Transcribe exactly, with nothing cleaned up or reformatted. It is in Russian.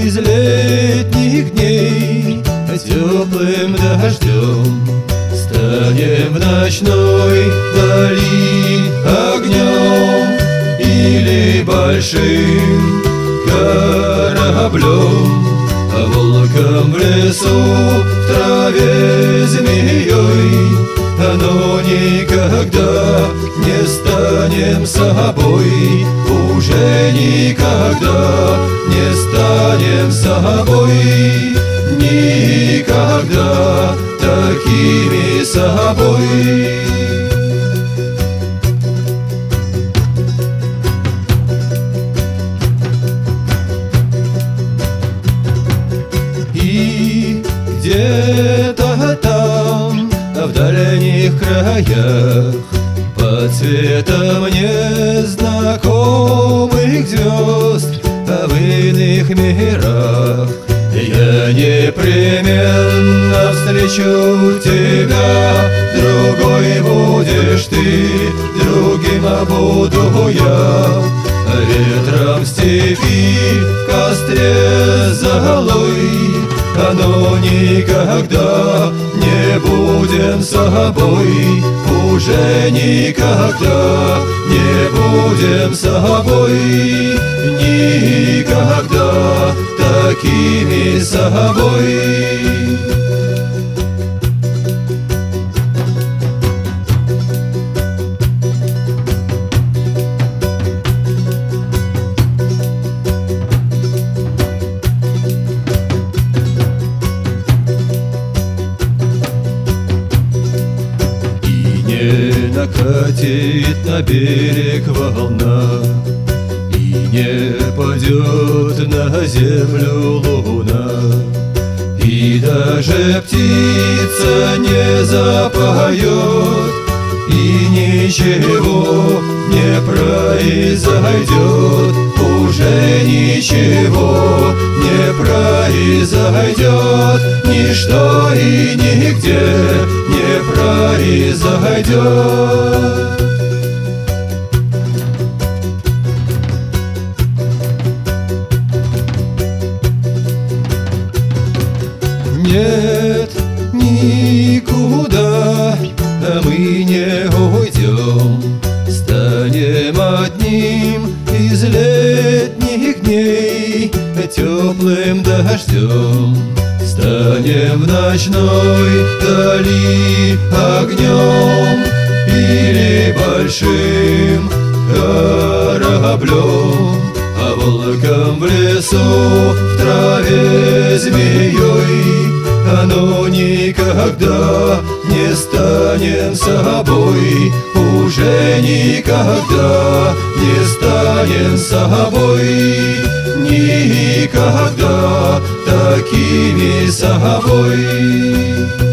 из летних дней теплым дождем. Станем в ночной дали огнем или большим кораблем, волком в лесу, в траве змеей, но никогда не станем собой, уже никогда не станем собой, никогда такими собой. И где-то там, в дальних краях, под светом незнакомых звезд, в иных мирах, я непременно встречу тебя. Другой будешь ты, другим буду я. Ветром в степи, в костре золой, но никогда не будем собой, уже никогда не будем собой, никогда такими собой. Не накатит на берег волна, и не падет на землю луна, и даже птица не запоет, и ничего не произойдет, уже ничего не произойдет, ничто и нигде не произойдет. Нет, никуда мы не уйдем, станем одним из летних дней теплым дождем. Станем в ночной дали огнем или большим кораблем, а волком в лесу, в траве змеей, но никогда не станем собой, уже никогда не станем собой, никогда такими собой.